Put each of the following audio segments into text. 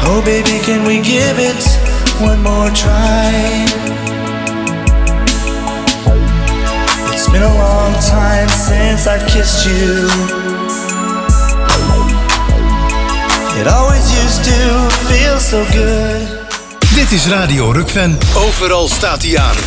Oh baby, can we give it one more try? It's been a long time since I've kissed you. It always used to feel so good. Dit is Radio Rukven. Overal staat hij aan.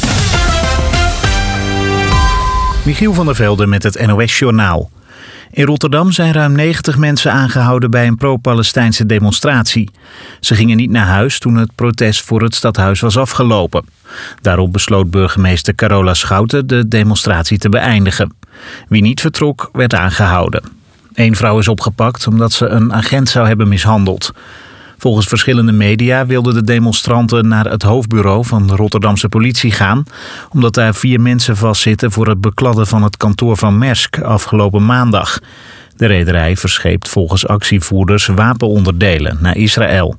Michiel van der Velde met het NOS-journaal. In Rotterdam zijn ruim 90 mensen aangehouden bij een pro-Palestijnse demonstratie. Ze gingen niet naar huis toen het protest voor het stadhuis was afgelopen. Daarop besloot burgemeester Carola Schouten de demonstratie te beëindigen. Wie niet vertrok, werd aangehouden. 1 vrouw is opgepakt omdat ze een agent zou hebben mishandeld. Volgens verschillende media wilden de demonstranten naar het hoofdbureau van de Rotterdamse politie gaan, omdat daar 4 mensen vastzitten voor het bekladden van het kantoor van Maersk afgelopen maandag. De rederij verscheept volgens actievoerders wapenonderdelen naar Israël.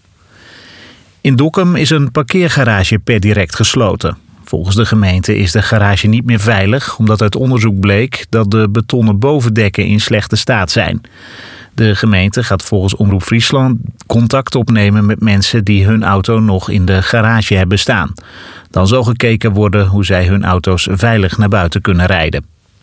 In Dokkum is een parkeergarage per direct gesloten. Volgens de gemeente is de garage niet meer veilig, omdat uit onderzoek bleek dat de betonnen bovendekken in slechte staat zijn. De gemeente gaat volgens Omroep Friesland contact opnemen met mensen die hun auto nog in de garage hebben staan. Dan zal gekeken worden hoe zij hun auto's veilig naar buiten kunnen rijden.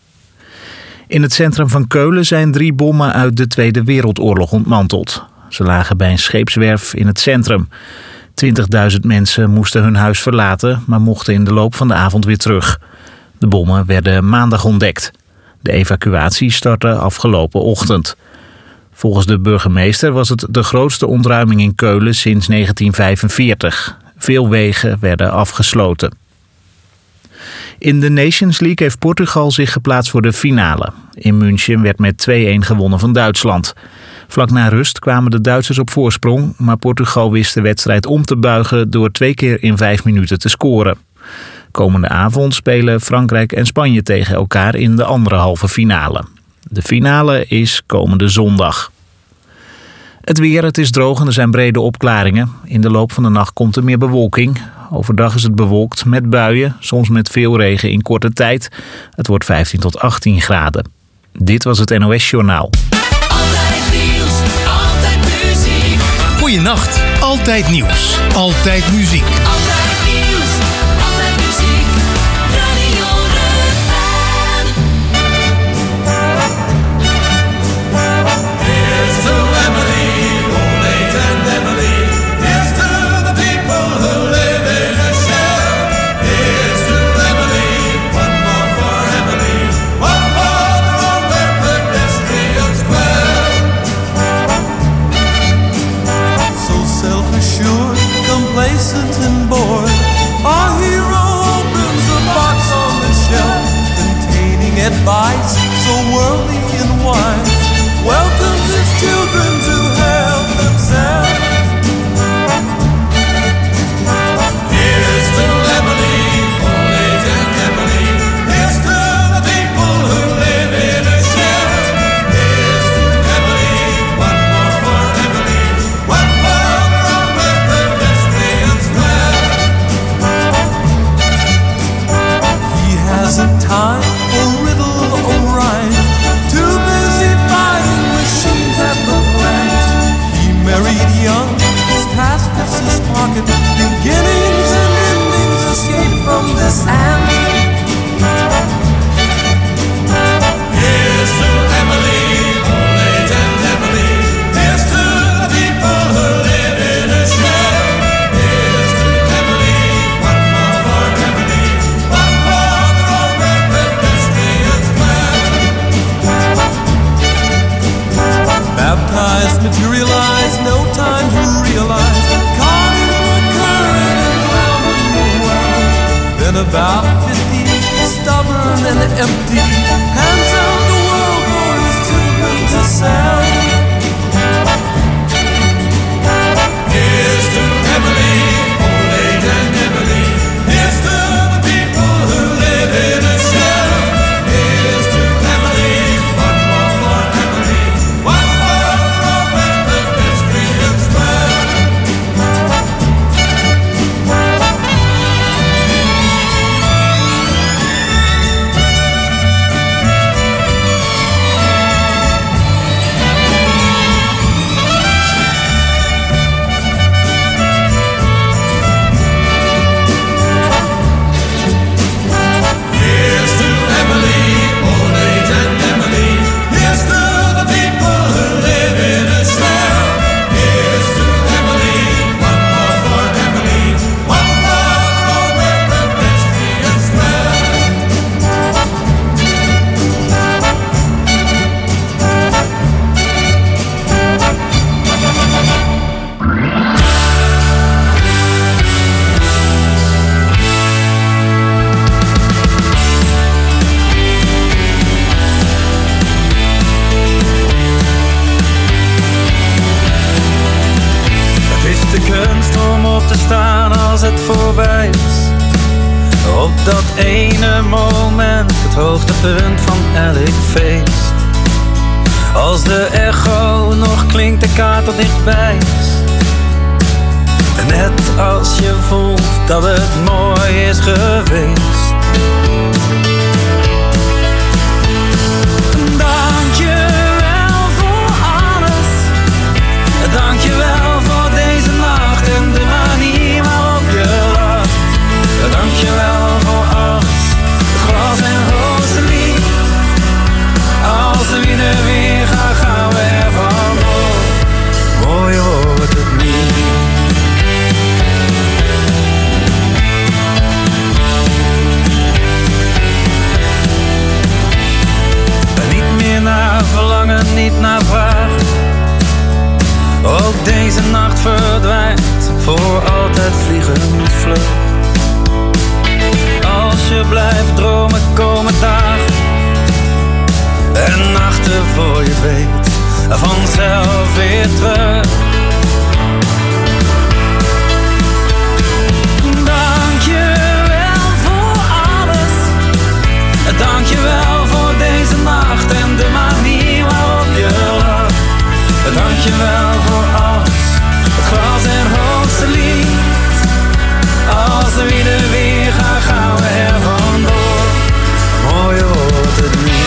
In het centrum van Keulen zijn 3 bommen uit de Tweede Wereldoorlog ontmanteld. Ze lagen bij een scheepswerf in het centrum. 20.000 mensen moesten hun huis verlaten, maar mochten in de loop van de avond weer terug. De bommen werden maandag ontdekt. De evacuatie startte afgelopen ochtend. Volgens de burgemeester was het de grootste ontruiming in Keulen sinds 1945. Veel wegen werden afgesloten. In de Nations League heeft Portugal zich geplaatst voor de finale. In München werd met 2-1 gewonnen van Duitsland. Vlak na rust kwamen de Duitsers op voorsprong, maar Portugal wist de wedstrijd om te buigen door 2 keer in 5 minuten te scoren. Komende avond spelen Frankrijk en Spanje tegen elkaar in de andere halve finale. De finale is komende zondag. Het weer, het is droog en er zijn brede opklaringen. In de loop van de nacht komt er meer bewolking. Overdag is het bewolkt met buien, soms met veel regen in korte tijd. Het wordt 15 tot 18 graden. Dit was het NOS-journaal. Altijd nieuws, altijd muziek. Goeienacht, altijd nieuws, altijd muziek. Altijd nieuws, altijd muziek. Radio Rukven. Here's to Emily, old age and Emily. Here's to the people who live in a shell. Here's to Emily, one more for Emily. One for the road where pedestrians dwell. So self-assured, complacent and bored, our hero opens a box on the shelf containing advice so worldly and wise, welcomes his children to help themselves. Here's to Emily, old age and Emily. Here's to the people who live in a shell. Here's to Emily, one more for Emily. One for the road where pedestrians dwell. He hasn't time for riddle or rhyme, too busy fighting machines at the plant. He married young, his past fits his pocket, beginnings and endings escape from this ant. Here's to Emily, old age and Emily. Here's to the people who live in a shell. Here's to Emily, one more for Emily. One for the road where pedestrians dwell. Baptized, materialized, no time to realize. Caught in the current and drowned in the well. Then about 50, stubborn and empty, hands out the world for his children to sell. Here's to Emily, old age and Emily. Here's to the people who live in a shell. Here's to Emily, one more for Emily. One for the road where pedestrians dwell. te staan als het voorbij is. Op dat ene moment, het hoogtepunt van elk feest. Als de echo nog klinkt, de kaart al dichtbij is. Net als je voelt dat het mooi is geweest. Dankjewel voor alles. Dankjewel voor deze nacht en de manier waarop je lacht. Dankjewel voor alles, het glas en roze lied. Als de wind er weer gaat, gaan we er vandoor. Mooier wordt het niet. Niet meer naar verlangen, niet naar vragen. Ook deze nacht verdwijnt voor altijd vliegend vlug. Als je blijft dromen komen dagen en nachten voor je weet vanzelf weer terug. Dankjewel voor alles. Dankjewel voor deze nacht en de manier waarop je lacht. Dankjewel voor alles, het glas en hoogste lied. Als de wind er weer gaat, gaan we er vandoor. Mooier wordt het niet.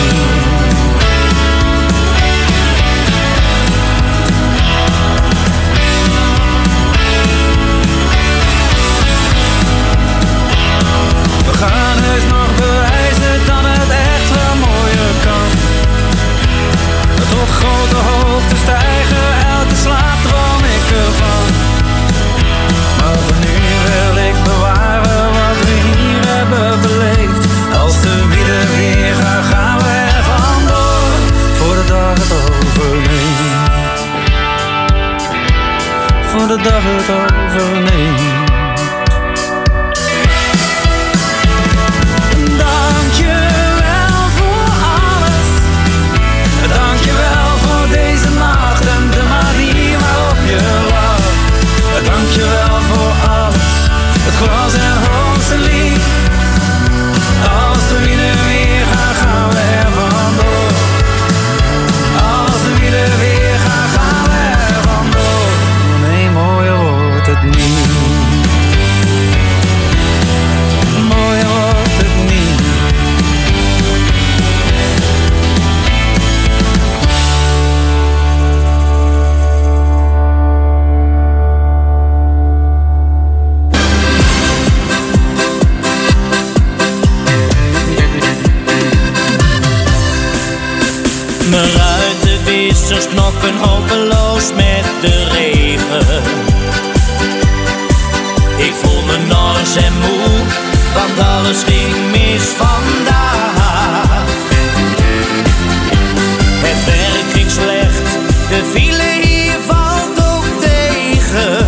We gaan heus nog bewijzen dat het echt wel mooier kan. Tot grote hoogte stijgen, elke slaap droom ik ervan. Maar voor nu wil ik bewaren wat we hier hebben beleefd. Als de wielen weer gaan, gaan we er vandoor. Voor de dag het overneemt. Voor de dag het overneemt. Dankjewel voor alles. Dankjewel voor deze nacht en de manier waarop je lacht. Dankjewel voor alles, het glas en hoogste lied. Als de wielen weer gaan, gaan we er vandoor. Als de wielen weer gaan, gaan we er vandoor. Nee, mooier wordt het niet. Mooier wordt het niet. Mijn ruitenwissers knokken hopeloos met de regen. Ik voel me nors en moe, want alles ging mis vandaag. Het werk ging slecht, de file hier valt ook tegen.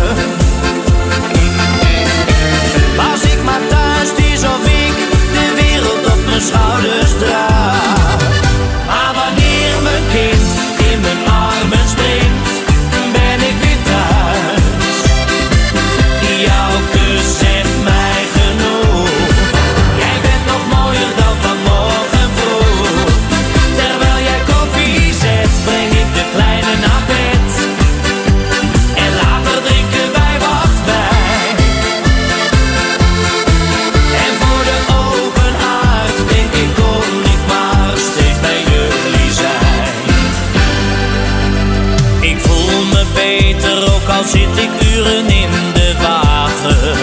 Als ik maar thuis het is of ik de wereld op mijn schouders draag. Maar wanneer mijn kind in mijn armen springt, ben ik weer thuis. Jouw kus zegt mij genoeg. Jij bent nog mooier dan vanmorgen vroeg. Terwijl jij koffie zet, breng ik de kleine naar bed. En later drinken wij wachtwijn. En voor de open haard denk ik kon ik maar steeds bij jullie zijn. Ik voel me beter, ook al zit ik uren in de wagen.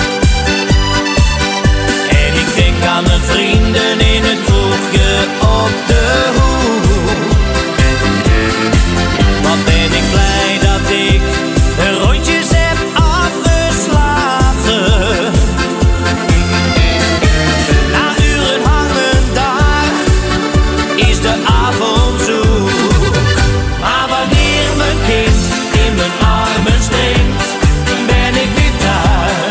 En ik denk aan mijn vrienden in het kroegje op de hoek. Wat ben ik blij dat ik een rondjes heb afgeslagen. Na uren hangen daar is de avond zoek. Maar wanneer mijn kind in mijn armen springt, ben ik weer thuis.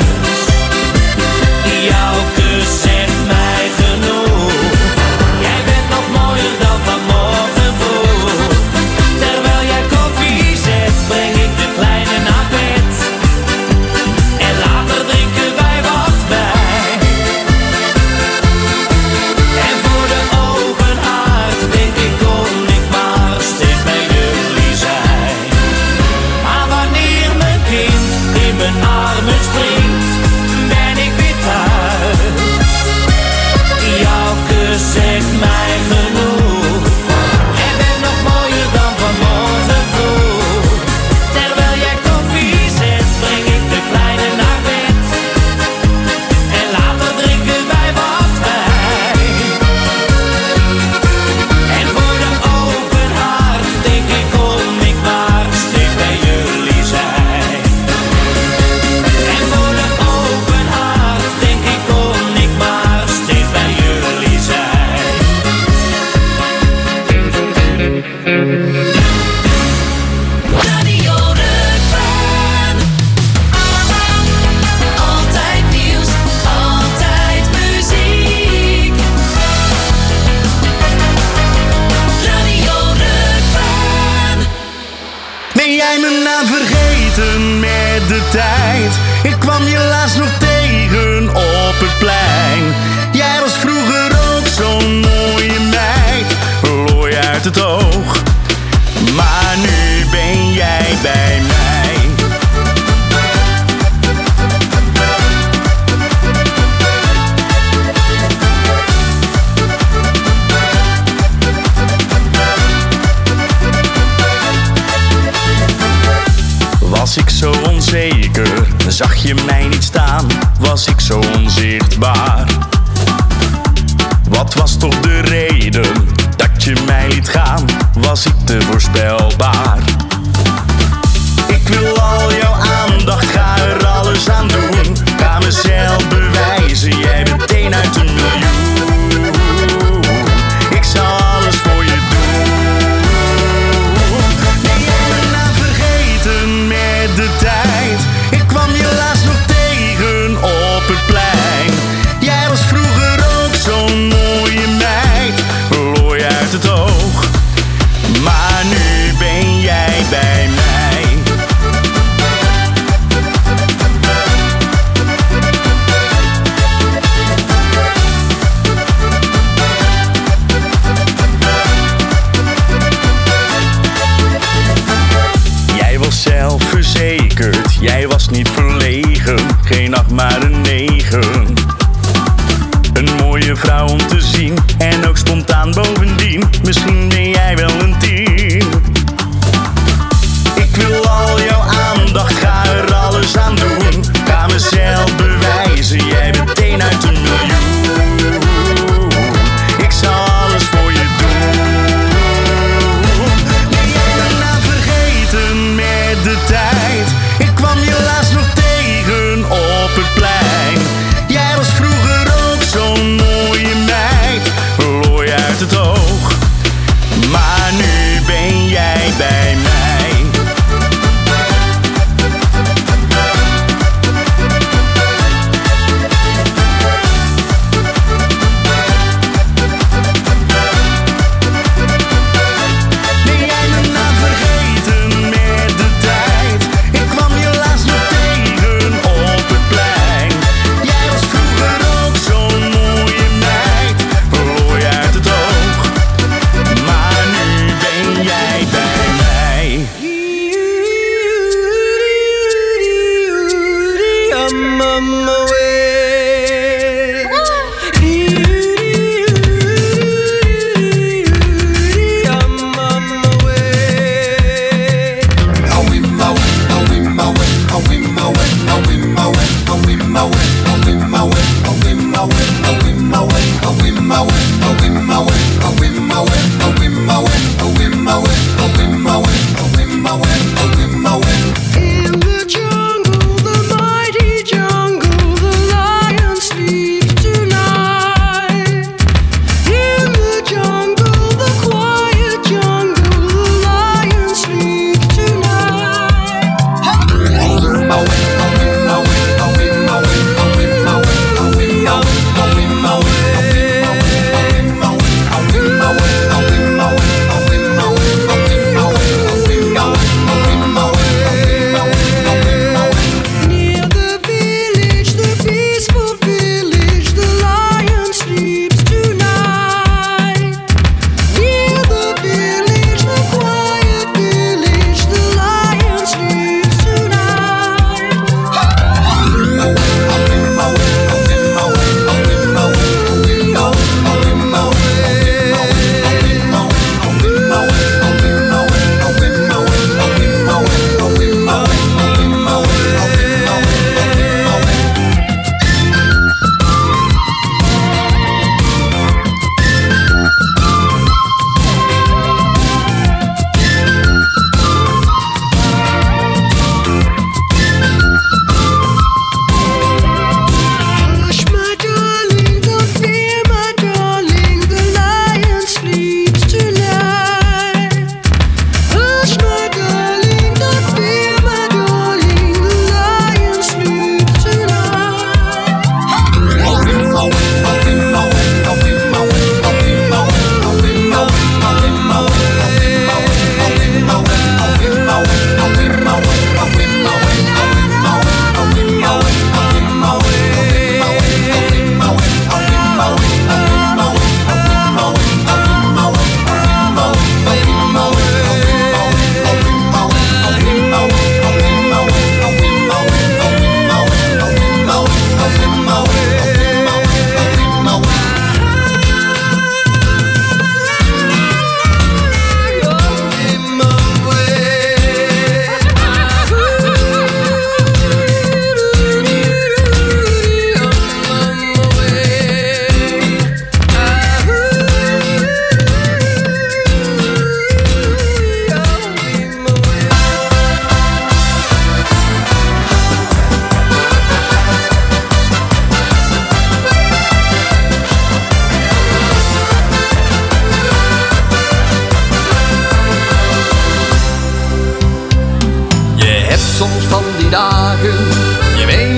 mijn armen springt, ben ik weer thuis. Jouw kus zegt mij genoeg. En ben nog mooier dan vanmorgen vroeg. Terwijl jij koffie zet, breng ik de kleine naar bed. En later drinken wij wat wijn. En voor de open haard denk ik kom ik maar steeds bij jullie zijn. En voor de open haard denk ik kom ik maar steeds bij jullie zijn. Radio Rukven. Altijd nieuws, altijd muziek. Radio Rukven. Ben jij me nou vergeten met de tijd? Ik kwam je laatst nog tegen op het plein. Jij was vroeger ook zo'n mooie meid, verloor je uit het oog. Maar nu ben jij bij mij. Was ik zo onzeker, zag je mij niet staan, was ik zo onzichtbaar. Wat was toch de reden dat je mij liet gaan, was ik te voorspelbaar. Ik wil al jouw aandacht, ga er alles aan doen. Ga mezelf bewijzen, jij bent één uit een miljoen. Ik zal alles voor je doen. Ben jij me nou vergeten met de tijd? Ik kwam je laatst nog tegen op het plein. Jij was vroeger ook zo'n mooie meid, verloor je uit het oog. Maar nu ben jij bij mij. Jij was zelfverzekerd, jij was niet verlegen, geen 8 maar een 9. Een mooie vrouw om te zien en ook spontaan bovendien. Misschien ben jij wel een 10. Ik wil al jouw aandacht, ga er alles aan doen. Ga mezelf bewijzen, jij bent één uit een miljoen. Ik zal alles voor je doen. Ben jij me nou vergeten met de tijd? Ik kwam je laatst nog tegen op het plein. Jij was vroeger ook zo'n mooie meid, verloor je uit het oog. Maar nu ben jij bij mij.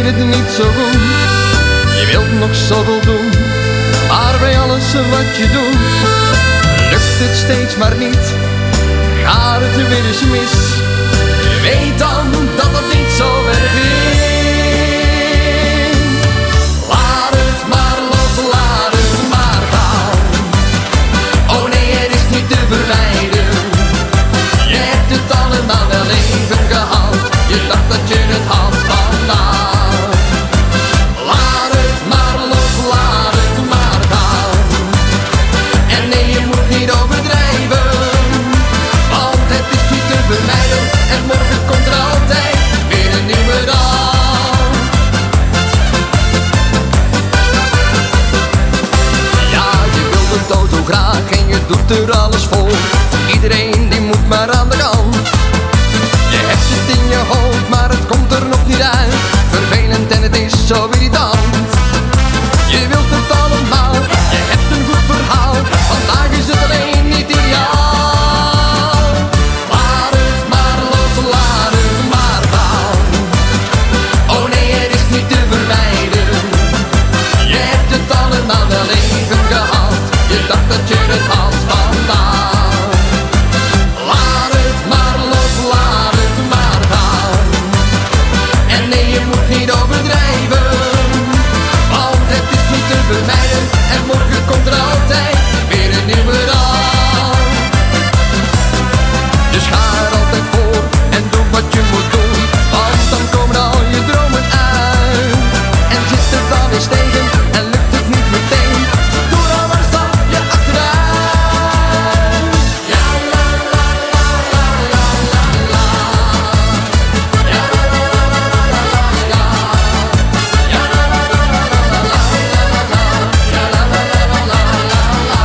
wanneer het niet zo goed. Je wilt nog zoveel doen, maar bij alles wat je doet, lukt het steeds maar niet. Gaat het weer eens mis, weet dan dat het niet zo erg is. Laat het maar los, laat het maar gaan. Oh nee, het is niet te vermijden. Je hebt het allemaal wel even gehad. Je dacht dat je het had vandaag. Laat het maar los, laat het maar gaan. En nee, je moet niet overdrijven, want het is niet te vermijden. En morgen komt er altijd weer een nieuwe dag. Ja, je wilt het auto graag en je doet er alles voor. Iedereen die moet maar aan de kant. Je hebt het in je hoofd, maar het komt er nog niet uit. Vervelend en het is zo irritant. Je wilt het allemaal, je hebt een goed verhaal. Vandaag is het alleen niet ideaal. Laat het maar los, laat het maar gaan. Oh nee, het is niet te vermijden. Je hebt het allemaal wel even gehad. Je dacht dat je het had vandaag. Laat het maar los, laat het maar gaan. En nee, je moet niet overdrijven, want het is niet te vermijden. En morgen komt er altijd weer een nieuwe dag. Dus ga er altijd voor en doe wat je moet doen, want dan komen al je dromen uit. En zit er dan eens tegen en lukt het niet meteen, doe dan maar een stapje achteruit. Ja, la la la la la la la. Ja, la la la la la la la. Ja, la la la la la la la la. Ja, la la la la la la la.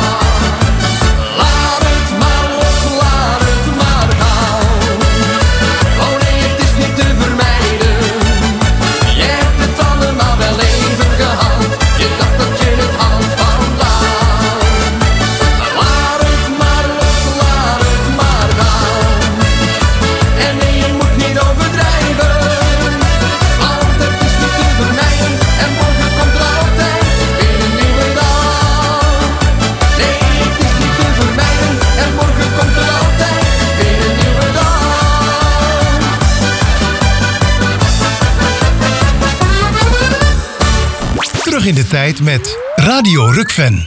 Laat het maar los, laat het maar gaan. Oh nee, het is niet te vermijden. Je hebt het allemaal wel even gehad. Je dacht dat je het had vandaag. Laat het maar los, laat het maar gaan. En nee, je moet niet overdrijven, want het is niet te vermijden. En morgen komt er altijd weer een nieuwe dag. Nee, het is niet te vermijden. En morgen komt er altijd weer een nieuwe dag. Terug in de tijd met Radio Rukven.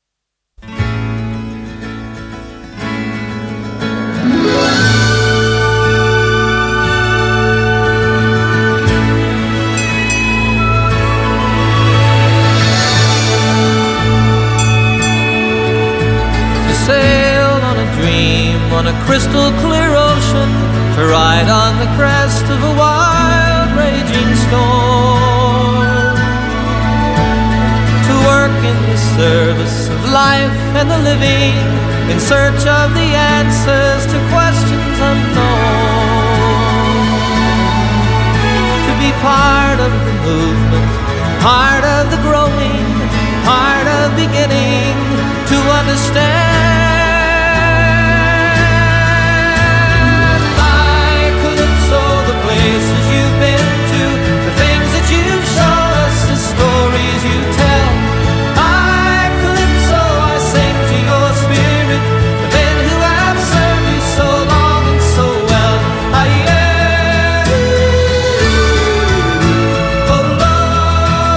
To sail on a dream on a crystal clear ocean, to ride on the crest of a wild raging storm, to work in the service of life and the living, in search of the answers to questions unknown, to be part of the movement, part of the growing, part of beginning to understand. My Calypso, the places you've been to, the things that you've shown us, the stories you tell. My Calypso, I sing to your spirit, the men who have served you so long and so well. Oh Lord,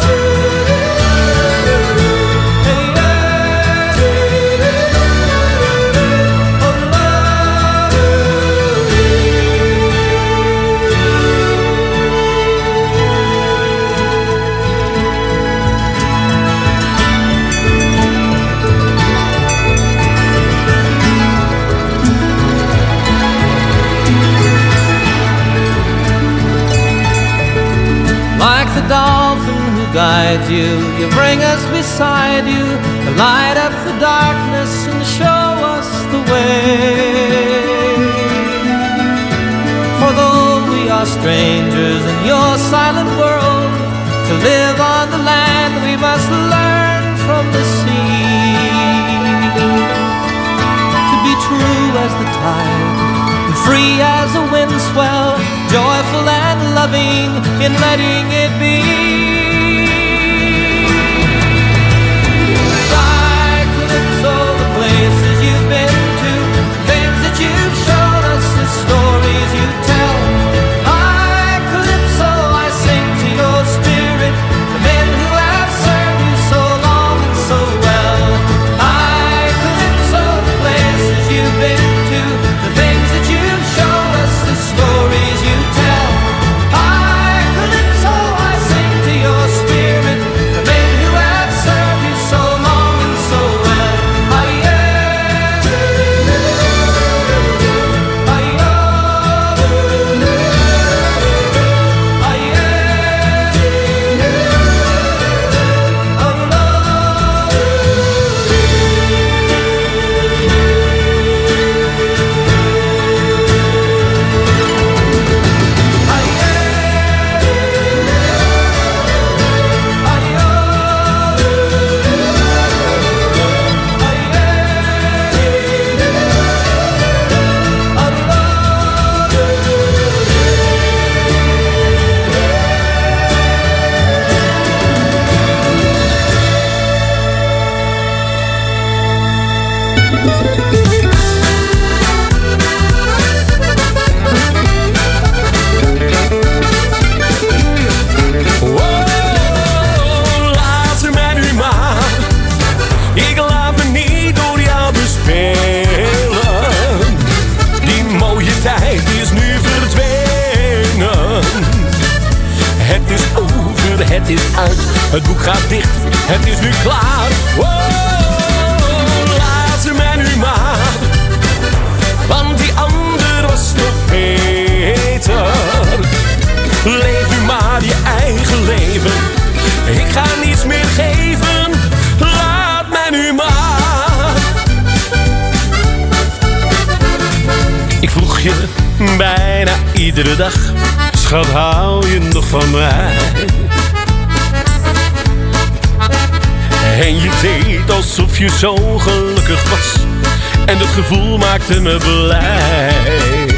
like the dolphin who guides you, you bring us beside you, to light up the darkness and show us the way. For though we are strangers in your silent world, to live on the land we must learn from the sea. To be true as the tide and free as a wind swell, joyful and loving in letting it be. Fly, Calypso, the places you've been to, things that you've shown us, the stories you tell. Hi, Calypso, I sing to your spirit, the men who have served you so long and so well. Hi, Calypso, the places you've been to, the things that you've shown us, the stories you tell. Hi, Calypso, I sing to your spirit, the men who have served you so long and so well. Laat ze mij nu maar. Ik laat me niet door jou bespelen. Die mooie tijd is nu verdwenen. Het is over, het is uit. Het boek gaat dicht, het is nu klaar. Laat ze mij nu maar. Want die ander was nog beter. Leef nu maar je eigen leven. Ik ga niets meer geven. Laat mij nu maar. Ik vroeg je bijna iedere dag. Schat, hou je nog van mij? En je deed alsof je zo gelukkig was. En dat gevoel maakte me blij.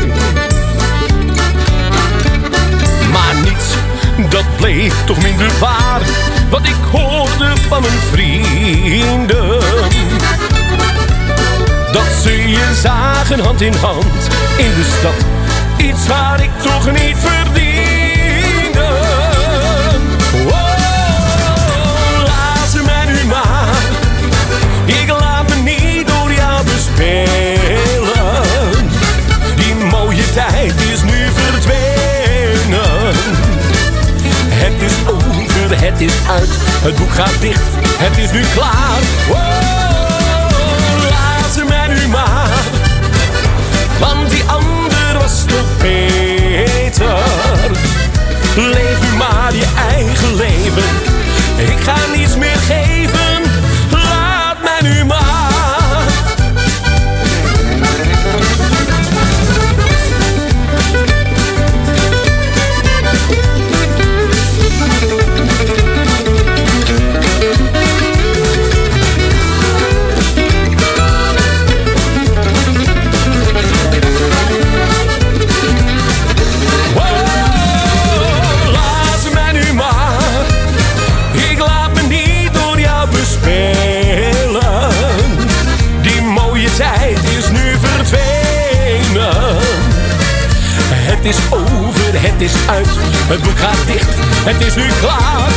Maar niets, dat bleek toch minder waar. Wat ik hoorde van mijn vrienden. Dat ze je zagen hand in hand in de stad. Iets waar ik toch niet verdiende. Laat ze mij nu maar. Ik laat me niet door jou bespelen. Die mooie tijd is nu verdwenen. Het is over, het is uit. Het boek gaat dicht, het is nu klaar. Laat ze mij nu maar. Want die ander was toch beter. Leef nu maar je eigen leven. Ik ga niets meer geven. Laat mij nu maar. Het is over, het is uit. Het boek gaat dicht, het is nu klaar.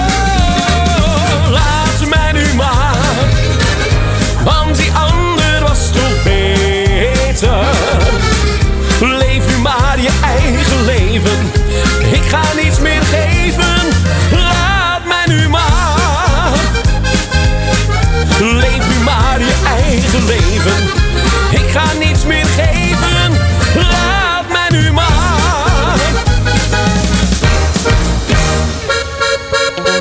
Laat ze mij nu maar. Want die ander was toch beter. Leef nu maar je eigen leven. Ik ga niets meer geven. Laat mij nu maar. Leef nu maar je eigen leven. Ik ga niets meer geven. Laat mij nu maar.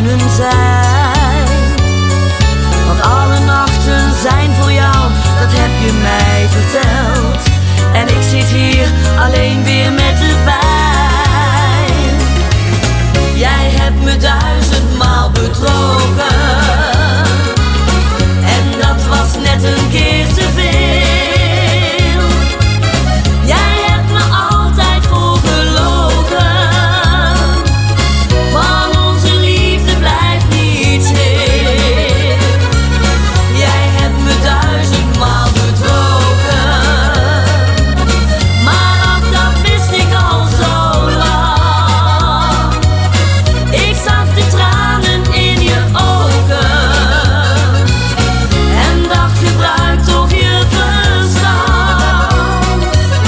kunnen zijn. Want alle nachten zijn voor jou, dat heb je mij verteld. En ik zit hier alleen weer met de pijn. Jij hebt me 1000-maal bedrogen. En dat was net een keer te veel. Jij hebt me altijd voorgelogen. Van onze liefde blijft niets heel. Jij hebt me 1000-maal bedrogen. Maar ach, dat wist ik al zo lang. Ik zag de tranen in je ogen. En dacht, gebruik toch je verstand.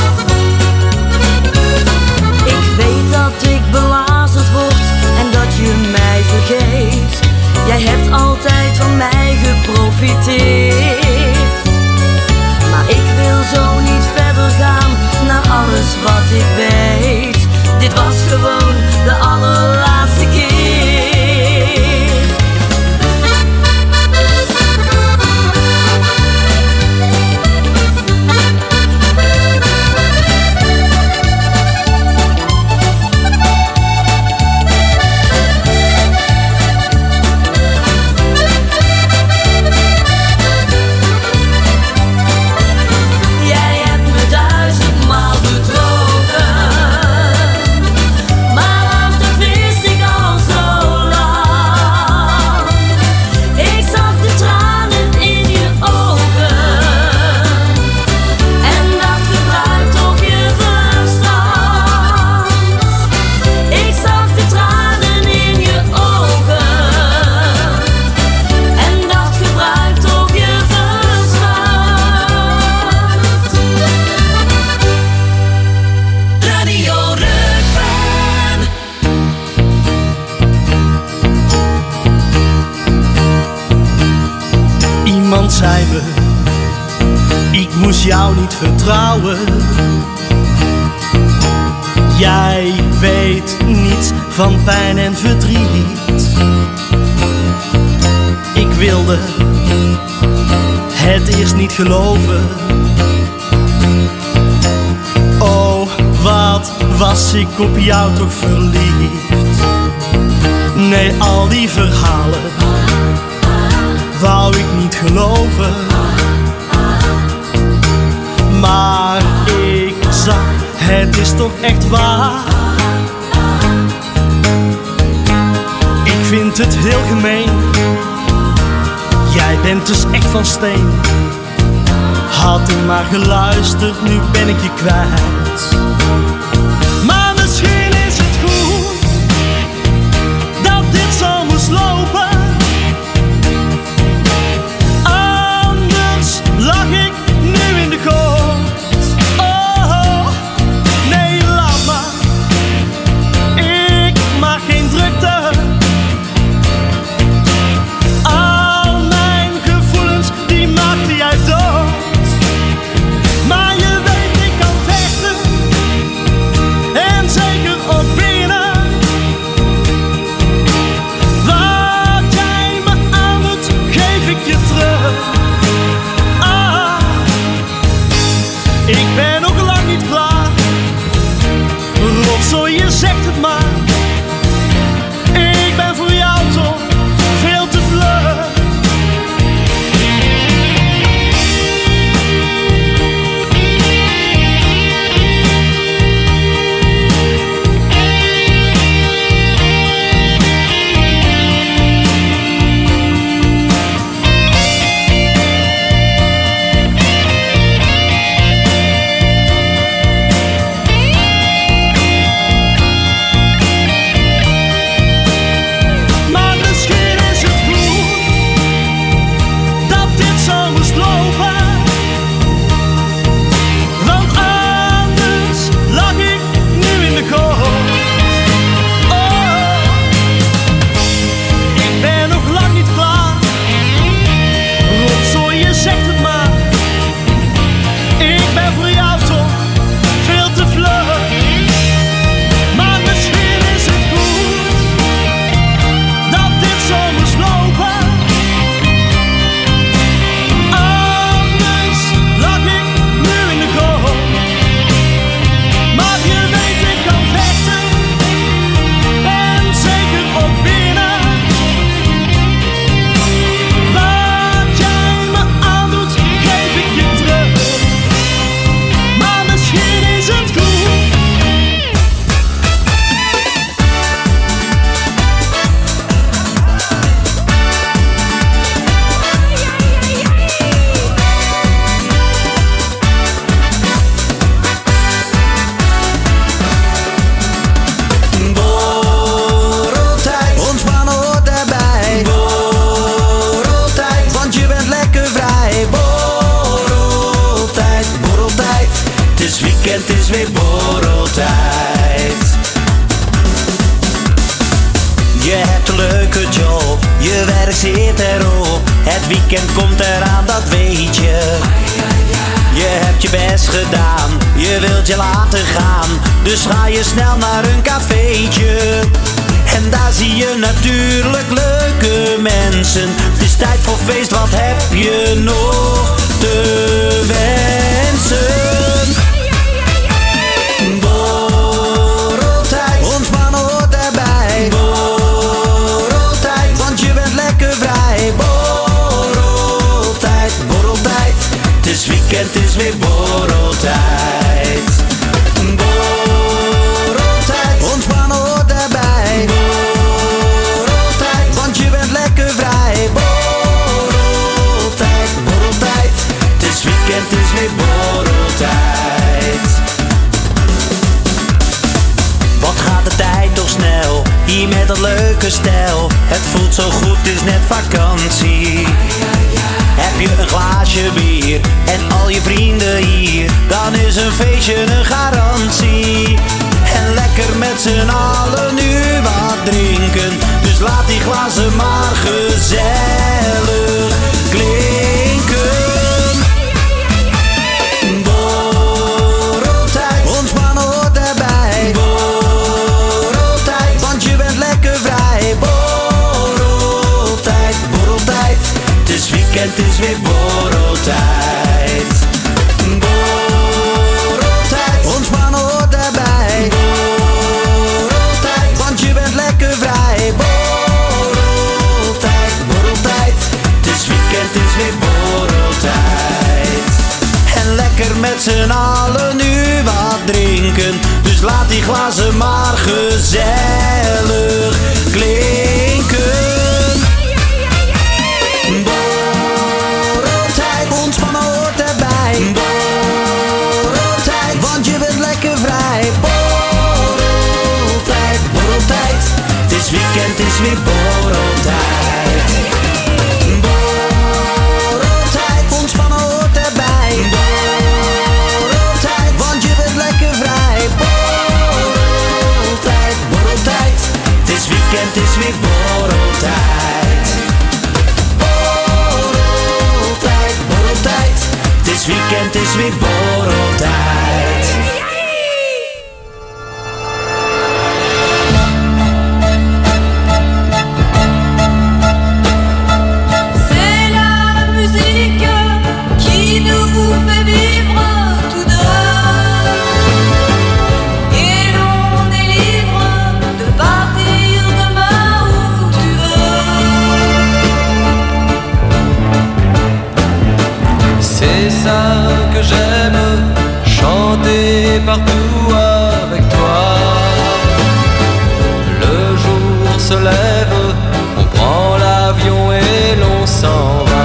Ik weet dat ik belazerd word en dat je mij vergeet. Jij hebt altijd van mij geprofiteerd. Maar ik wil zo niet verder gaan naar alles wat ik weet. Dit was gewoon de allerlaatste keer. Jij hebt me 1000-maal bedrogen. Maar ach, dat wist ik al zo lang. Ik zag de tranen in je ogen. En dacht, gebruik toch je verstand. Ik zag de tranen in je ogen. En dacht, gebruik toch je verstand. Radio Rukven. Iemand zei me, ik moest jou niet vertrouwen. Jij weet niets van pijn en verdriet. Ik wilde het eerst niet geloven. Oh, wat was ik op jou toch verliefd. Nee, al die verhalen wou ik niet geloven. Maar ik zag, het is toch echt waar. Ik vind het heel gemeen. Jij bent dus echt van steen. Had er maar geluisterd, nu ben ik je kwijt. Maar misschien is het goed dat dit zo moest lopen. Anders lag ik nu in de goot. Oh, nee, laat maar. Ik maak geen drukte. Al mijn gevoelens, die maakte jij dood. Maar je weet, ik kan vechten Je hebt een leuke job, je werk zit erop. Het weekend komt eraan, dat weet je. Je hebt je best gedaan, je wilt je laten gaan. Dus ga je snel naar een cafeetje. En daar zie je natuurlijk leuke mensen. Het is tijd voor feest, wat heb je nog te wensen? Borreltijd, ons man hoort erbij. Borreltijd, want je bent lekker vrij. Borreltijd, borreltijd, het is weekend, het is weer borreltijd. Borreltijd, ons man hoort erbij. Borreltijd, want je bent lekker vrij. Borreltijd, borreltijd, het is weekend, het is weer borreltijd. Wat gaat de tijd toch snel, hier met dat leuke stel. Het voelt zo goed, het is net vakantie. Heb je een glaasje bier en al je vrienden hier, dan is een feestje een garantie. En lekker met z'n allen nu wat drinken, dus laat die glazen maar gezellig klinken. Borreltijd, ons man hoort erbij. Borreltijd, want je bent lekker vrij. Borreltijd, borreltijd, het is weekend, het is weer borreltijd. Borreltijd, ons man hoort erbij. Borreltijd, want je bent lekker vrij. Borreltijd, borreltijd, het is weekend, het is weer borreltijd. En lekker met z'n allen nu wat drinken, dus laat die glazen maar gezellig klinken. Borreltijd, ons man hoort erbij. Borreltijd, want je bent lekker vrij. Borreltijd, borreltijd, het is weekend, het is weer borreltijd. Borreltijd, ons man hoort erbij. Borreltijd, want je bent lekker vrij. Borreltijd, borreltijd, het is weekend, het is weer borreltijd. Borreltijd, borreltijd, het is weekend, het is weer borreltijd. C'est la musique qui nous fait vivre tous deux. Et l'on est libre de partir demain où tu veux. C'est ça que j'aime, chanter partout avec toi. Le jour se lève, on prend l'avion et l'on s'en va.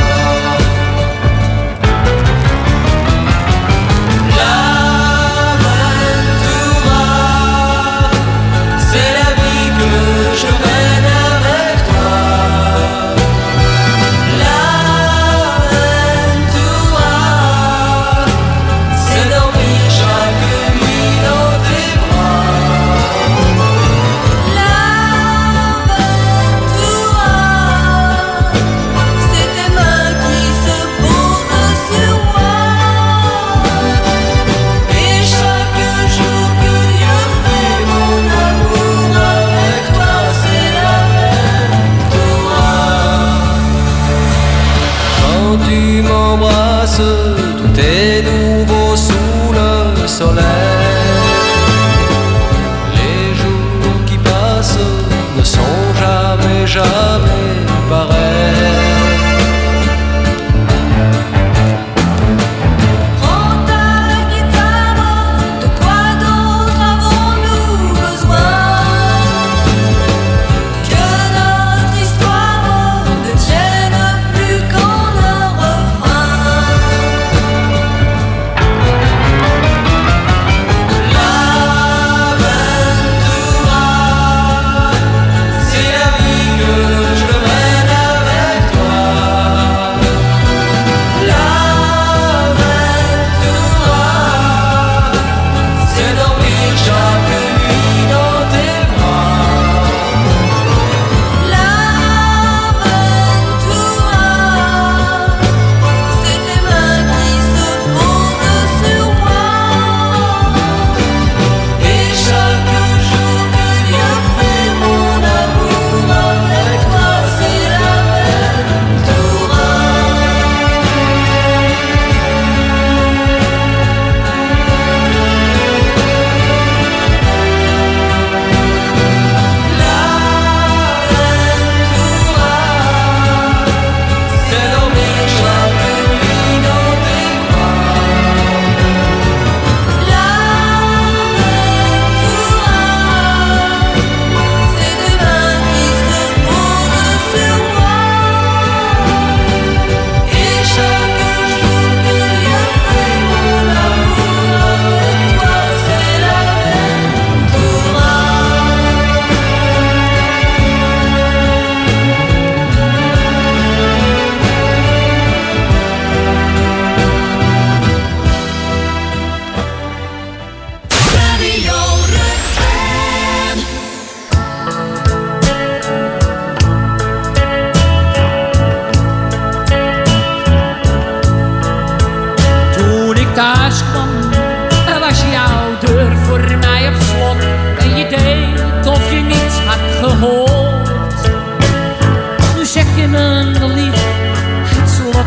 L'Aventura, c'est la vie que je mène avec toi. L'Aventura, c'est dormir chaque nuit dans tes bras. L'aventura, c'est tes mains qui se posent sur moi. Et chaque jour que Dieu fait mon amour avec toi, c'est l'aventura. Quand tu m'embrasses, tout est nouveau sous le soleil. Les jours qui passent ne sont jamais, jamais pareils. Prends ta guitare, de quoi d'autre avons-nous besoin? Que notre histoire ne tienne plus qu'en un refrain. L'aventura, c'est la vie que je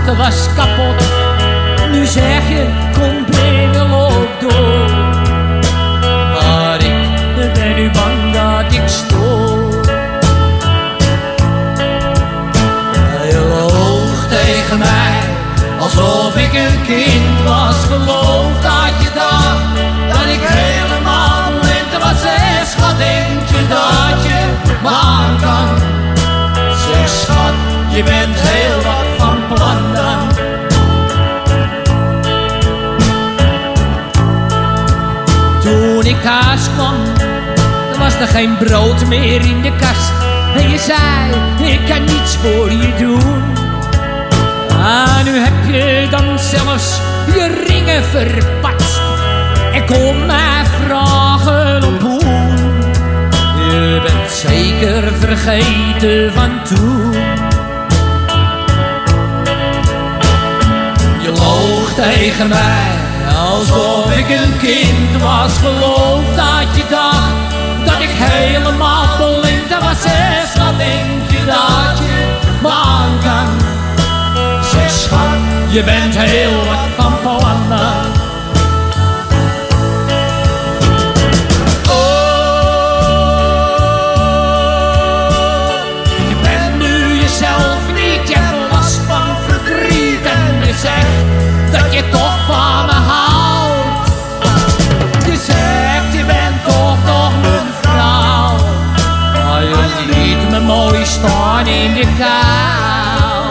wachten was kapot. Nu zeg je, kom binnen, loop door. Maar ik ben nu bang dat ik stoor. Je loog tegen mij, alsof ik een kind was. Geloof dat je dacht, dat ik helemaal blind was. Zeg schat, denk je dat je me aan kan? Zeg schat, je bent heel wat van plan dan. Toen ik thuis kwam, was er geen brood meer in de kast. En je zei, ik kan niets voor je doen. Ah, nu heb je dan zelfs je ringen verpatst. En kom mij vragen om hoe. Je bent zeker vergeten van toen. Je loog tegen mij, alsof ik een kind was. Geloof dat je dacht, dat ik helemaal blind was. Zeg, wat denk je dat je me aan kan? Zeg schat, je bent heel wat van plan. Je bent nu jezelf niet, je hebt last van verdriet. En je zegt dat je toch van me houdt. Je zegt je bent toch nog mijn vrouw. Maar je liet me mooi staan in de kou.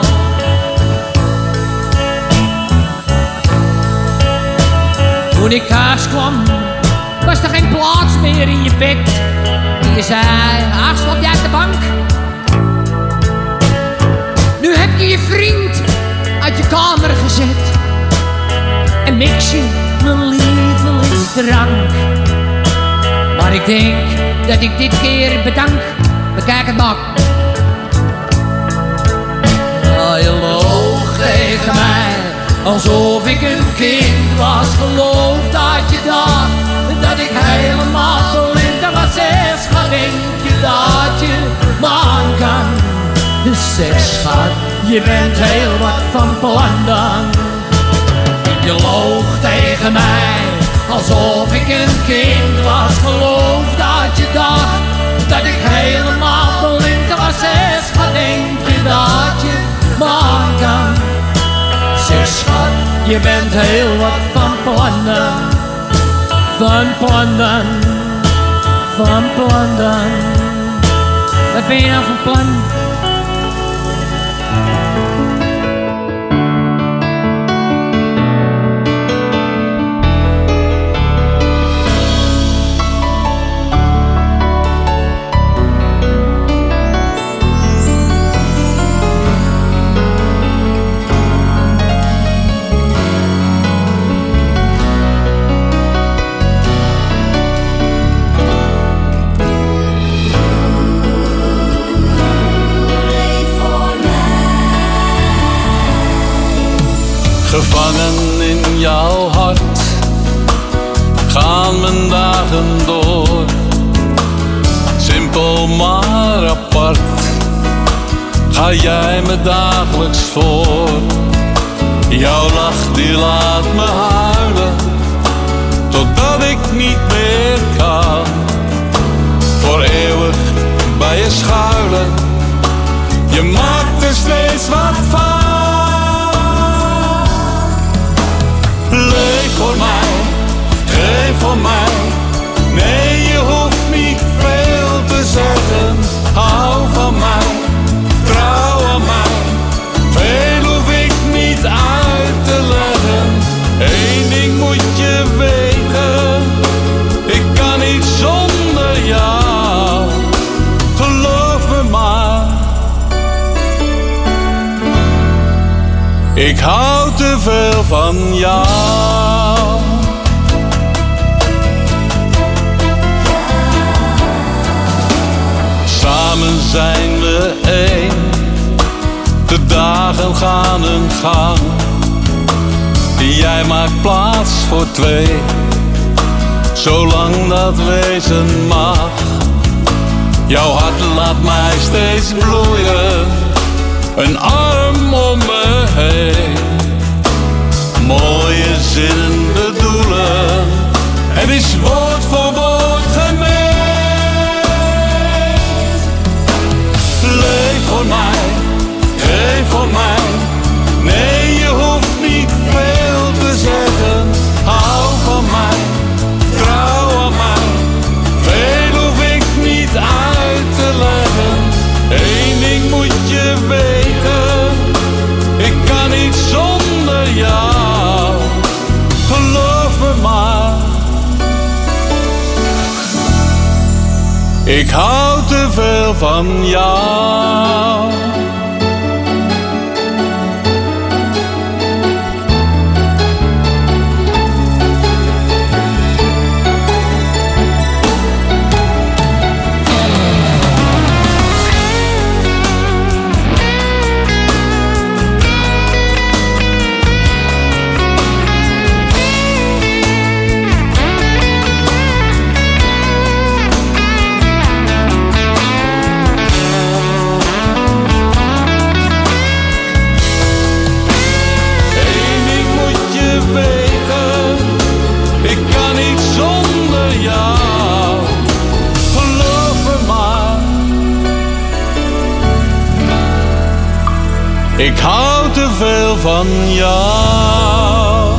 Toen ik thuis kwam, was er geen plaats meer in je bed. En je zei, ach, slaap jij op de bank? Nu heb je je vriend uit je kamer gezet. En mix je mijn lievelingsdrank. Maar ik denk dat ik dit keer bedank. Bekijk het maar. Oh, je loog tegen mij, alsof ik een kind was. Geloof dat je dacht, dat ik helemaal blind was. Zeg schat, denk je dat je me aan kan? Zeg schat, je bent heel wat van plan dan. Je loog tegen mij, alsof ik een kind was. Geloof dat je dacht, dat ik helemaal blind was. Zeg schat, denk je dat je me aan kan? Zeg schat, je bent heel wat van plannen. Van plannen, van plannen. Wat ben je nou van plan? Gevangen in jouw hart gaan mijn dagen door. Simpel maar apart ga jij me dagelijks voor. Jouw lach die laat me huilen totdat ik niet meer kan. Voor eeuwig bij je schuilen, je maakt er steeds wat van. Leef voor mij, geef voor mij. Nee, je hoeft niet veel te zeggen. Hou van mij, trouw aan mij. Veel hoef ik niet uit te leggen. Eén ding moet je weten, ik kan niet zonder jou. Geloof me maar. Ik hou te veel van jou. Samen zijn we één. De dagen gaan hun gang. Jij maakt plaats voor twee. Zolang dat wezen mag. Jouw hart laat mij steeds bloeien. Een arm om me heen. Mooie zinnen bedoelen, het is woord voor woord gemeen. Leef voor mij, geef voor mij, nee je hoeft niet veel te zeggen. Hou van mij, trouw aan mij, veel hoef ik niet uit te leggen. Eén ding moet je weten, ik kan niet zonder jou, geloof me maar. Ik hou te veel van jou. Ik hou te veel van jou.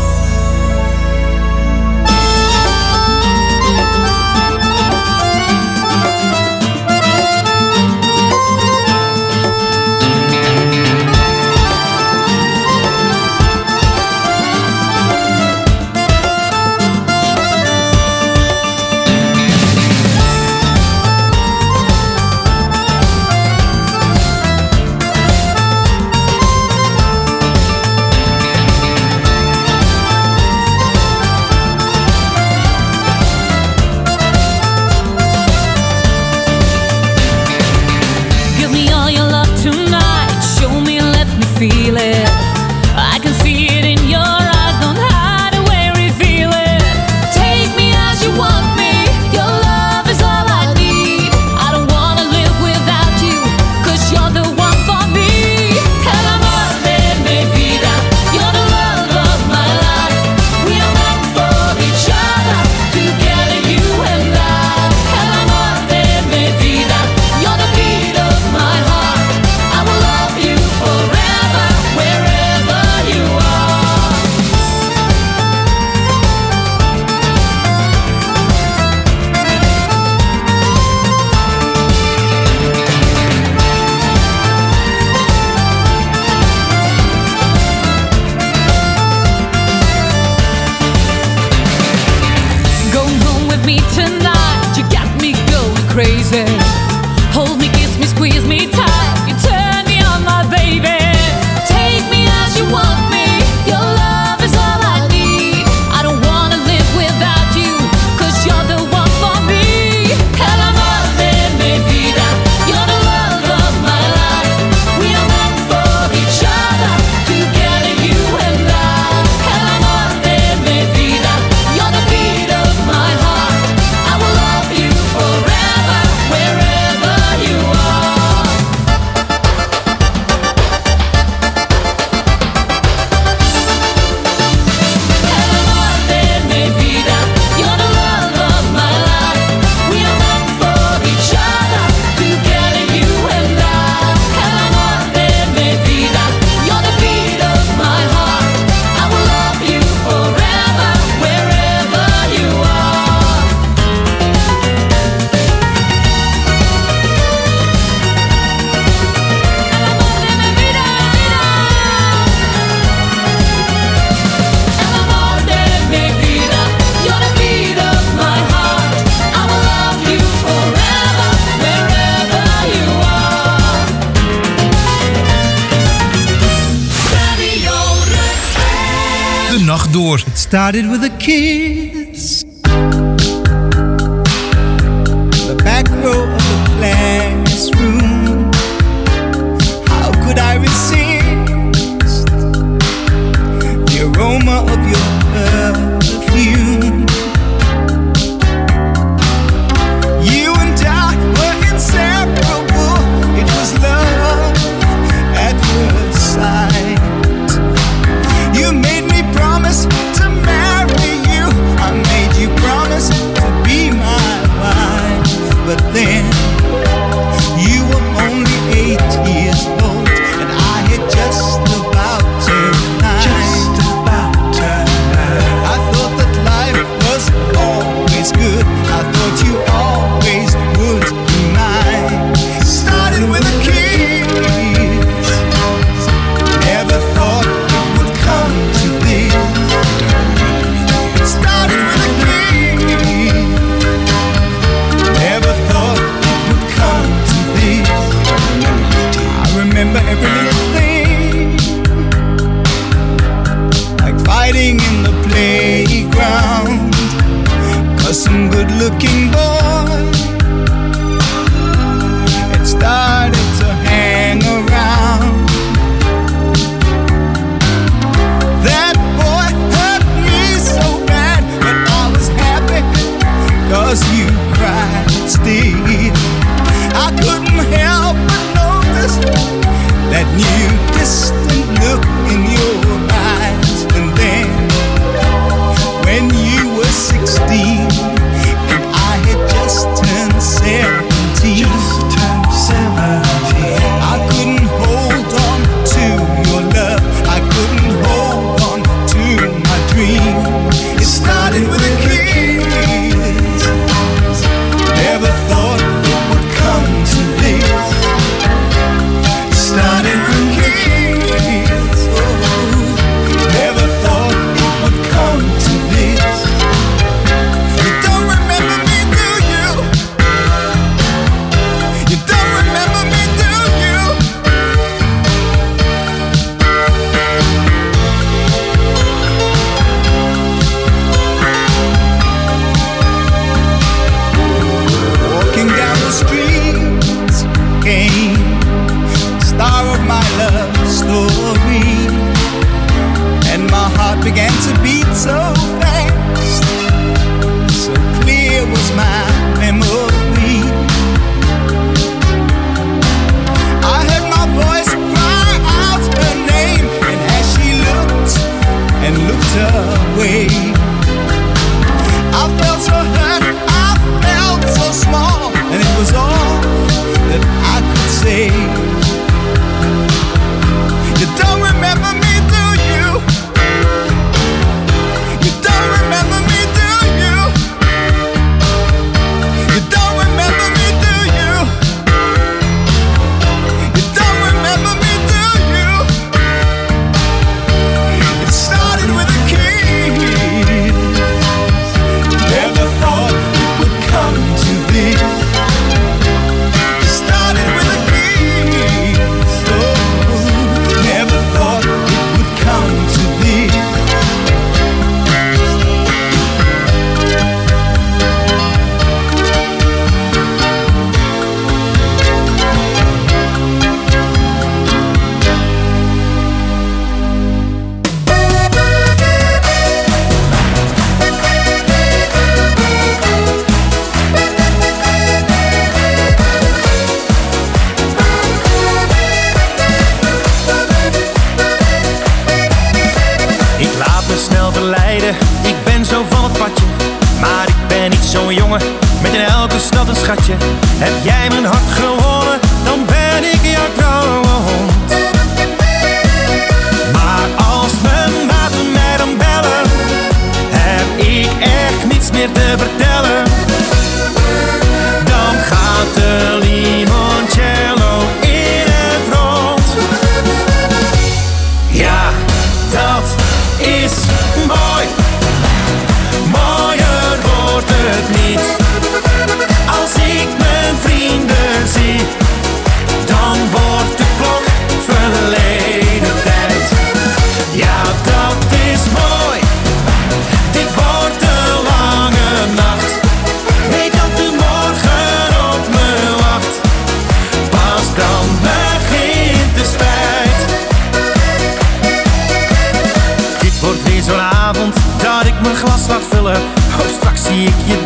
Feel it. I can see it in your eyes. Don't hide away, reveal it. Take me as you want me. Your love is all I need. I don't wanna live without you, 'cause you're the one for me. El amor de mi vida. You're the love of my life. We are meant for each other, together you and I. El amor de mi vida. You're the beat of my heart. I will love you forever, wherever you are. Go home with me tonight. You got me going crazy. Hold me, kiss me, squeeze me tight. You turn me on, my baby. Take me as you want me. Your love is all I need. I don't wanna live without you, 'cause you're the one for me. El amor de mi vida. You're the love of my life. We are meant for each other, together you and I. El amor de mi vida. You're the beat of my heart. I will love you forever, wherever you are. El amor de mi vida. You're the love of my life. We are meant for each other, together you and I. El amor de mi vida. You're the beat of my heart. I will love you forever, wherever you are. El amor de mi vida. You're the beat of my heart. I will love you forever, wherever you are. Radio Rukven. De nacht door. It started with a kiss. The back row of the classroom. How could I resist the aroma of your perfume? You and I were inseparable. It was love at first sight. star of my love story. And my heart began to beat so fast, so clear was my memory. I heard my voice cry out her name, and as she looked and looked away, I felt so hurt, I felt so small, and it was all that I could say. You don't remember me, do you? You don't remember me, do you? You don't remember me, do you? You don't remember me, do you? It started with a kiss. Never thought it would come to this. It started with a kiss. Oh, never thought it would come to this. Ik laat me snel verleiden, ik ben zo van het padje. Maar ik ben niet zo'n jongen, met in elke stad een schatje. Heb jij mijn hart gewonnen, dan ben ik jouw trouwe hond. Maar als mijn maten mij dan bellen, heb ik echt niets meer te vertellen. Dan gaat de limoncello in het rond. Ja, dat is mooi. Mooier wordt het niet. Als ik mijn vrienden zie, dan wordt de klok verleden tijd. Ja, dat is mooi. Dit wordt een lange nacht. Weet dat de morgen op me wacht. Pas dan begint de spijt. Dit wordt weer zo'n avond dat ik mijn glas laat vullen. Oh, straks zie ik je